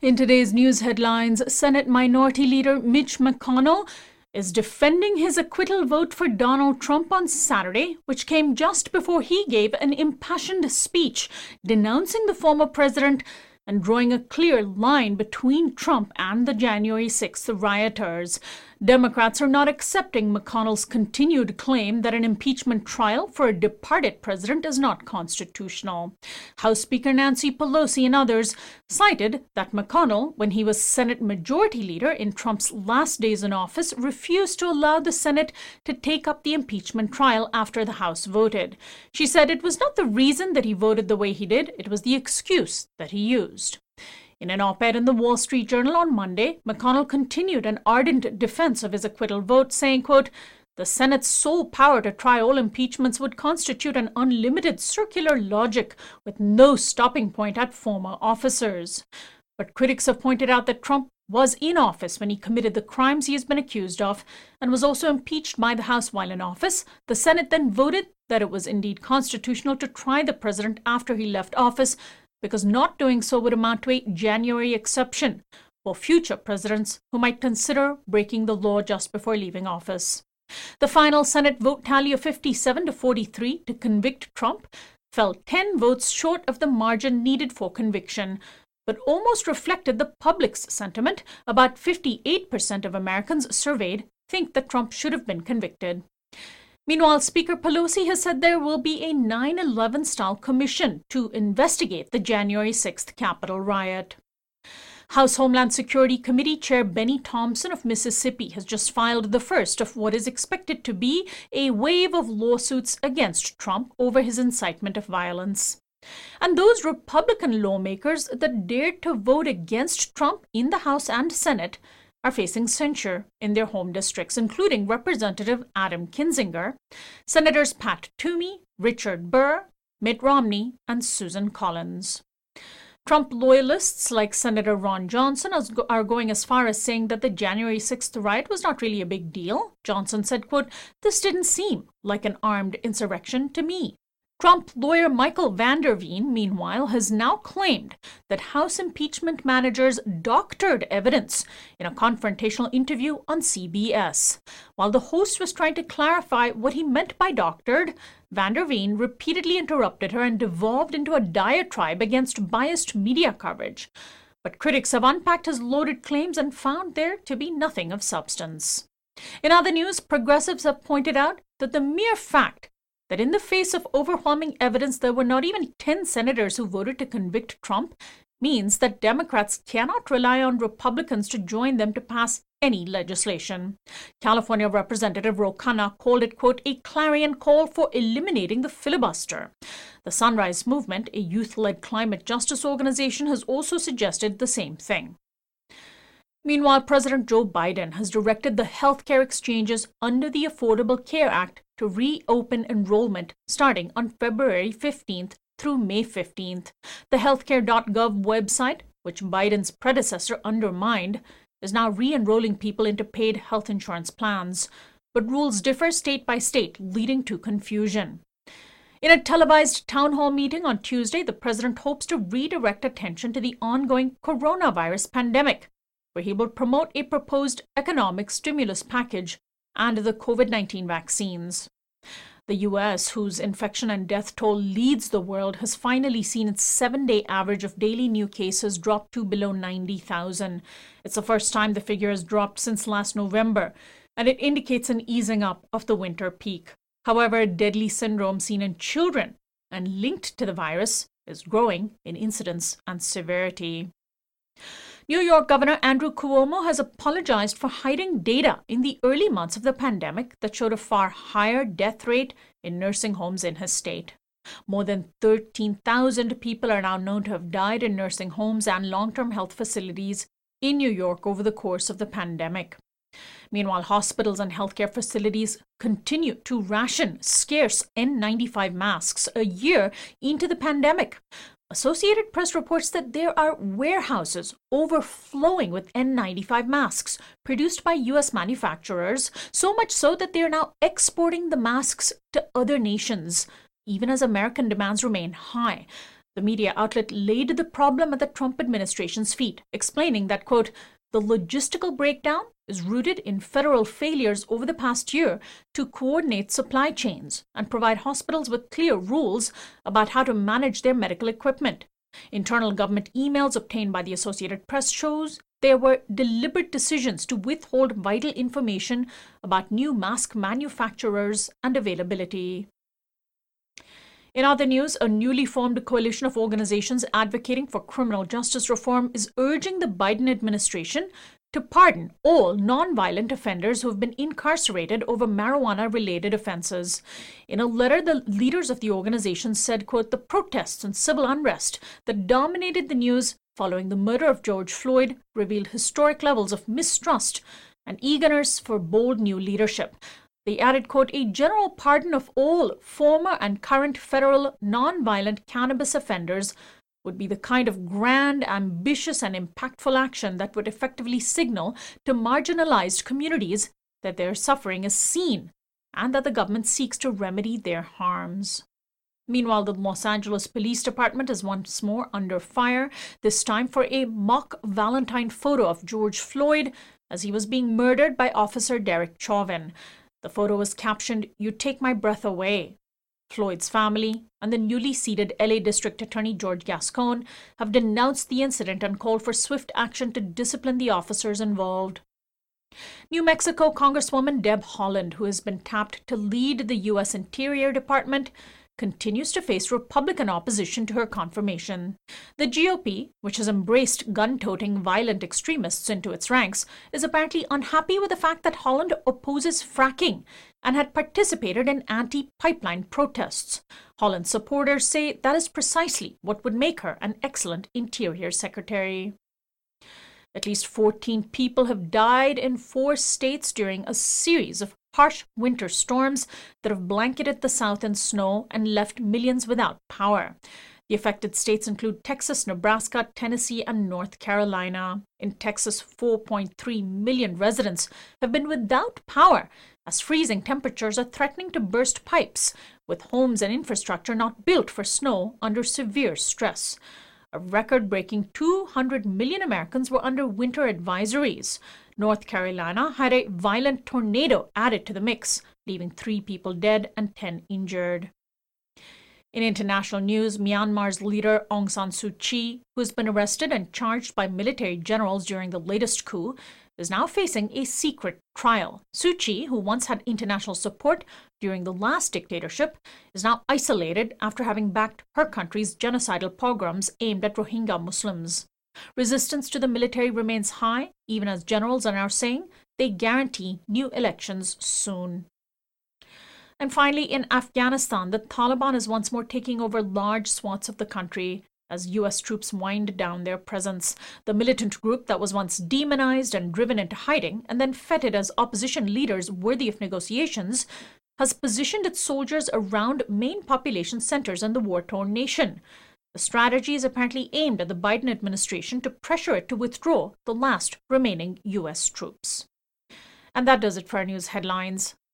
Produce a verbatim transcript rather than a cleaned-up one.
In today's news headlines, Senate Minority Leader Mitch McConnell is defending his acquittal vote for Donald Trump on Saturday, which came just before he gave an impassioned speech denouncing the former president and drawing a clear line between Trump and the January sixth rioters. Democrats are not accepting McConnell's continued claim that an impeachment trial for a departed president is not constitutional. House Speaker Nancy Pelosi and others cited that McConnell, when he was Senate Majority Leader in Trump's last days in office, refused to allow the Senate to take up the impeachment trial after the House voted. She said it was not the reason that he voted the way he did, it was the excuse that he used. In an op-ed in the Wall Street Journal on Monday, McConnell continued an ardent defense of his acquittal vote, saying, quote, "The Senate's sole power to try all impeachments would constitute an unlimited circular logic with no stopping point at former officers." But critics have pointed out that Trump was in office when he committed the crimes he has been accused of and was also impeached by the House while in office. The Senate then voted that it was indeed constitutional to try the president after he left office, because not doing so would amount to a January exception for future presidents who might consider breaking the law just before leaving office. The final Senate vote tally of fifty-seven to forty-three to convict Trump fell ten votes short of the margin needed for conviction, but almost reflected the public's sentiment. About fifty-eight percent of Americans surveyed think that Trump should have been convicted. Meanwhile, Speaker Pelosi has said there will be a nine eleven-style commission to investigate the January sixth Capitol riot. House Homeland Security Committee Chair Benny Thompson of Mississippi has just filed the first of what is expected to be a wave of lawsuits against Trump over his incitement of violence. And those Republican lawmakers that dared to vote against Trump in the House and Senate are facing censure in their home districts, including Representative Adam Kinzinger, Senators Pat Toomey, Richard Burr, Mitt Romney, and Susan Collins. Trump loyalists like Senator Ron Johnson are going as far as saying that the January sixth riot was not really a big deal. Johnson said, quote, "This didn't seem like an armed insurrection to me." Trump lawyer Michael van der Veen, meanwhile, has now claimed that House impeachment managers doctored evidence in a confrontational interview on C B S. While the host was trying to clarify what he meant by doctored, van der Veen repeatedly interrupted her and devolved into a diatribe against biased media coverage. But critics have unpacked his loaded claims and found there to be nothing of substance. In other news, progressives have pointed out that the mere fact that in the face of overwhelming evidence there were not even ten senators who voted to convict Trump means that Democrats cannot rely on Republicans to join them to pass any legislation. California Representative Ro Khanna called it, quote, "a clarion call for eliminating the filibuster." The Sunrise Movement, a youth-led climate justice organization, has also suggested the same thing. Meanwhile, President Joe Biden has directed the healthcare exchanges under the Affordable Care Act to reopen enrollment starting on February fifteenth through May fifteenth. The healthcare dot gov website, which Biden's predecessor undermined, is now re-enrolling people into paid health insurance plans, but rules differ state by state, leading to confusion. In a televised town hall meeting on Tuesday, the president hopes to redirect attention to the ongoing coronavirus pandemic, where he will promote a proposed economic stimulus package and the COVID nineteen vaccines. The U S, whose infection and death toll leads the world, has finally seen its seven-day average of daily new cases drop to below ninety thousand. It's the first time the figure has dropped since last November, and it indicates an easing up of the winter peak. However, deadly syndrome seen in children and linked to the virus is growing in incidence and severity. New York Governor Andrew Cuomo has apologized for hiding data in the early months of the pandemic that showed a far higher death rate in nursing homes in his state. More than thirteen thousand people are now known to have died in nursing homes and long-term health facilities in New York over the course of the pandemic. Meanwhile, hospitals and healthcare facilities continue to ration scarce N ninety-five masks a year into the pandemic. Associated Press reports that there are warehouses overflowing with N ninety-five masks produced by U S manufacturers, so much so that they are now exporting the masks to other nations, even as American demands remain high. The media outlet laid the problem at the Trump administration's feet, explaining that, quote, the logistical breakdown is rooted in federal failures over the past year to coordinate supply chains and provide hospitals with clear rules about how to manage their medical equipment. Internal government emails obtained by the Associated Press shows there were deliberate decisions to withhold vital information about new mask manufacturers and availability. In other news, a newly formed coalition of organizations advocating for criminal justice reform is urging the Biden administration to pardon all nonviolent offenders who have been incarcerated over marijuana-related offenses. In a letter, the leaders of the organization said, quote, the protests and civil unrest that dominated the news following the murder of George Floyd revealed historic levels of mistrust and eagerness for bold new leadership. They added, quote, a general pardon of all former and current federal nonviolent cannabis offenders would be the kind of grand, ambitious, and impactful action that would effectively signal to marginalized communities that their suffering is seen and that the government seeks to remedy their harms. Meanwhile, the Los Angeles Police Department is once more under fire, this time for a mock Valentine photo of George Floyd as he was being murdered by Officer Derek Chauvin. The photo was captioned, "You take my breath away." Floyd's family and the newly seated L A District Attorney George Gascon have denounced the incident and called for swift action to discipline the officers involved. New Mexico Congresswoman Deb Haaland, who has been tapped to lead the U S Interior Department, continues to face Republican opposition to her confirmation. The G O P, which has embraced gun-toting violent extremists into its ranks, is apparently unhappy with the fact that Haaland opposes fracking and had participated in anti-pipeline protests. Haaland's supporters say that is precisely what would make her an excellent Interior Secretary. At least fourteen people have died in four states during a series of harsh winter storms that have blanketed the South in snow and left millions without power. The affected states include Texas, Nebraska, Tennessee, and North Carolina. In Texas, four point three million residents have been without power as freezing temperatures are threatening to burst pipes, with homes and infrastructure not built for snow under severe stress. A record-breaking two hundred million Americans were under winter advisories. North Carolina had a violent tornado added to the mix, leaving three people dead and ten injured. In international news, Myanmar's leader Aung San Suu Kyi, who has been arrested and charged by military generals during the latest coup, is now facing a secret trial. Suu Kyi, who once had international support during the last dictatorship, is now isolated after having backed her country's genocidal pogroms aimed at Rohingya Muslims. Resistance to the military remains high, even as generals are now saying they guarantee new elections soon. And finally, in Afghanistan, the Taliban is once more taking over large swaths of the country as U S troops wind down their presence. The militant group that was once demonized and driven into hiding and then feted as opposition leaders worthy of negotiations has positioned its soldiers around main population centers in the war-torn nation. The strategy is apparently aimed at the Biden administration to pressure it to withdraw the last remaining U S troops. And that does it for our news headlines.